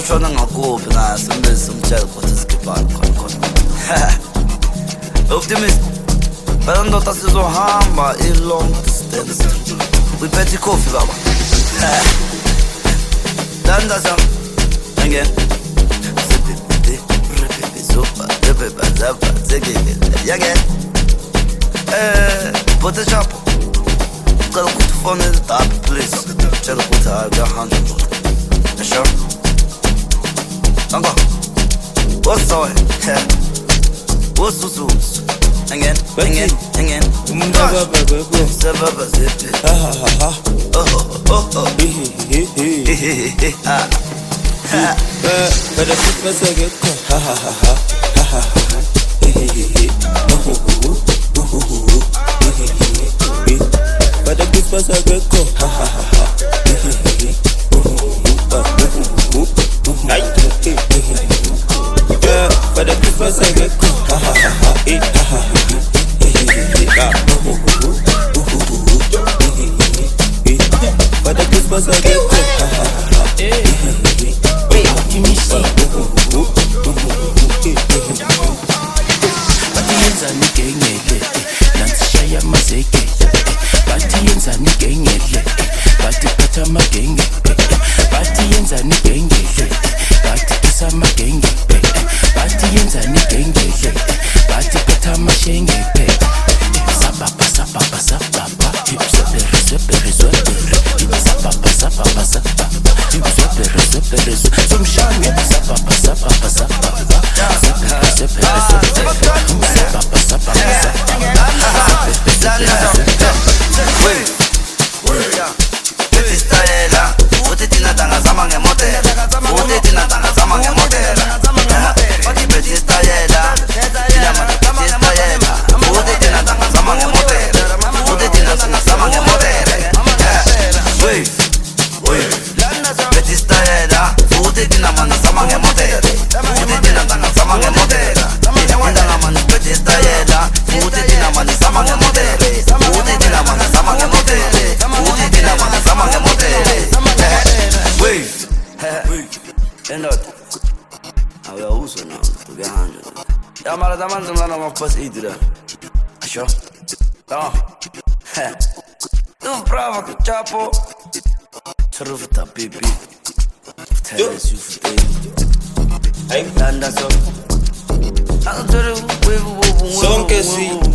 shona ngakuphi ngasembizi umtshela ukuthi sikibhani khona optimist phela ndoda sizohamba i-long distance uyiphethe ikhofi baba danda sam again Put a shop. Gotta put the phone in the top, please. Tell the put I got $100. Sure. Don't go. What's so? What's so? Again. But the Christmas I get go, ha ha ha ha. But the Christmas I get go, ha ha ha ha. But the Christmas I get go, ha ha ha. Yenza nigengele nansishaya mazeke bathi yenza nigengele bathi phatha magenge bathi yenza nigengele bathi kisa magenge bathi yenza nigengele bathi phatha mashenge sababa sababa sababa tipsepere sepere sepere sababa sababa sababa tipsepere sepere somshange sababa sababa sababa sepere sepere Pas iedere Asho Da Doe brava che chapo Terufta pipi Tell su fute Landa so Son que sí